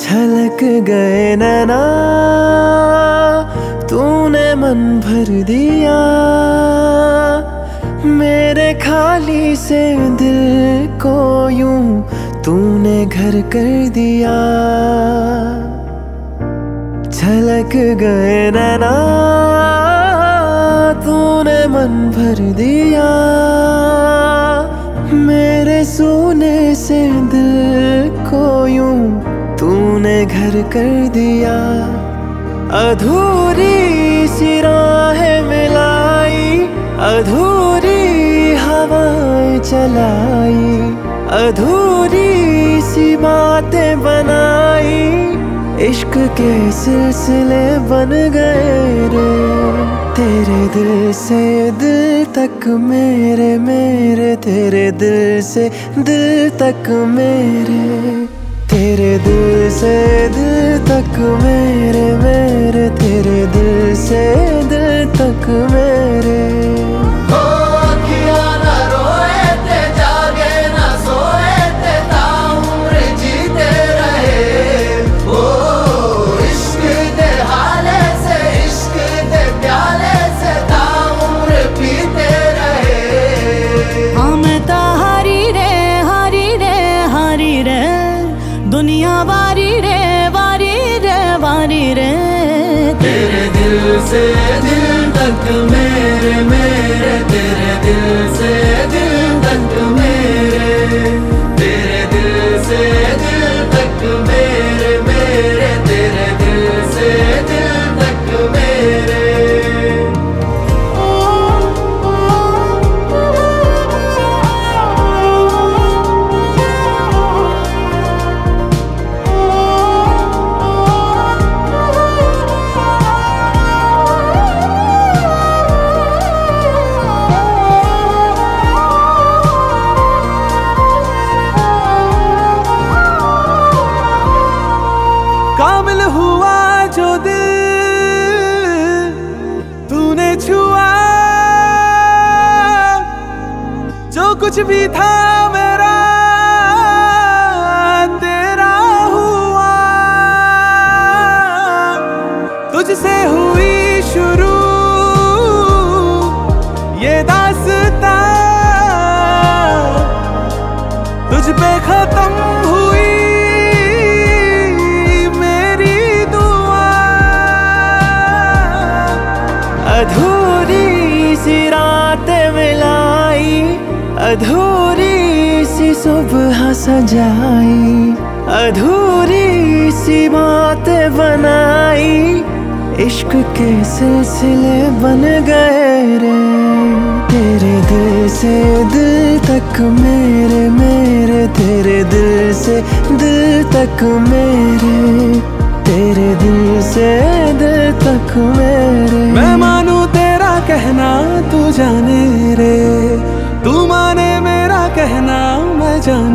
छलक गए नैना, तूने मन भर दिया मेरे खाली से दिल को, यूं तूने घर कर दिया। छलक गए नैना, तूने मन भर दिया मेरे सोने से दिल को, यूं तूने घर कर दिया। अधूरी सी राहें मिलाई, अधूरी हवाएं चलाई, अधूरी सी बातें बनाई, इश्क के सिलसिले बन गए रे। तेरे दिल से दिल तक मेरे, मेरे तेरे दिल से दिल तक मेरे, तेरे दिल से दिल तक मेरे, मेरे तेरे दिल से दिल तक मेरे। दुनिया वारी रे, वारी रे, वारी रे। तेरे दिल से दिल तक मेरे, मेरे तेरे दिल से दिल तक मेरे, तेरे दिल से दिल तक मेरे, मेरे तेरे दिल से दिल तक मेरे। काबिल हुआ जो दिल तूने छुआ, जो कुछ भी था मेरा तेरा हुआ। तुझसे हुई शुरू ये दास्तां, तुझ पे खत्म हुई अधूरी सी रातें मिलाई, अधूरी सी सुबह सजाई, अधूरी सी बातें बनाई, इश्क के सिलसिले बन गए रे। तेरे दिल से दिल तक मेरे, मेरे तेरे दिल से दिल तक मेरे, तेरे दिल से दिल तक मेरे। मैं मानूं तेरा कहना तू जाने रे, तू माने मेरा कहना मैं जाने।